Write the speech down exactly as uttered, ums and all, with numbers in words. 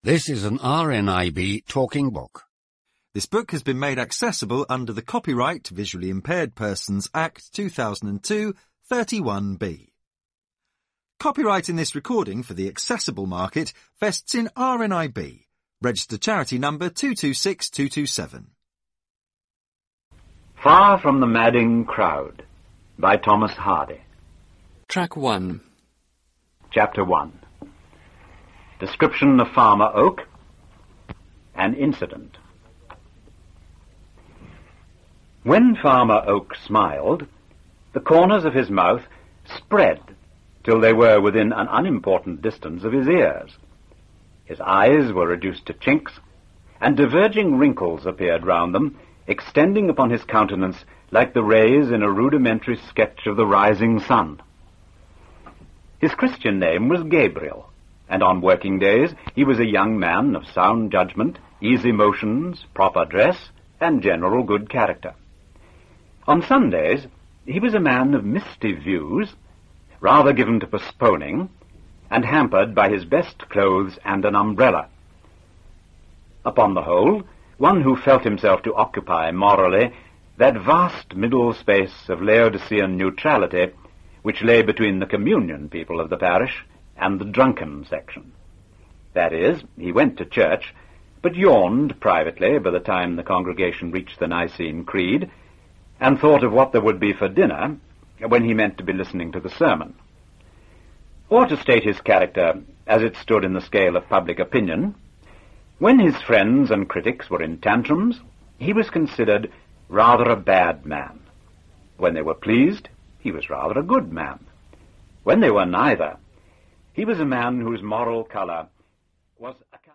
This is an R N I B talking book. This book has been made accessible under the Copyright Visually Impaired Persons Act two thousand two, thirty-one B. Copyright in this recording for the accessible market vests in R N I B, registered charity number two two six two two seven. Far from the Madding Crowd by Thomas Hardy. Track one. Chapter one. Description of Farmer Oak. An incident. When Farmer Oak smiled, the corners of his mouth spread till they were within an unimportant distance of his ears. His eyes were reduced to chinks, and diverging wrinkles appeared round them, extending upon his countenance like the rays in a rudimentary sketch of the rising sun. His Christian name was Gabriel, and on working days he was a young man of sound judgment, easy motions, proper dress, and general good character. On Sundays he was a man of misty views, rather given to postponing, and hampered by his best clothes and an umbrella. Upon the whole, one who felt himself to occupy morally that vast middle space of Laodicean neutrality which lay between the communion people of the parish and the drunken section. That is, he went to church, but yawned privately by the time the congregation reached the Nicene Creed, and thought of what there would be for dinner when he meant to be listening to the sermon. Or to state his character as it stood in the scale of public opinion, when his friends and critics were in tantrums, he was considered rather a bad man. When they were pleased, he was rather a good man. When they were neither, he was a man whose moral colour was a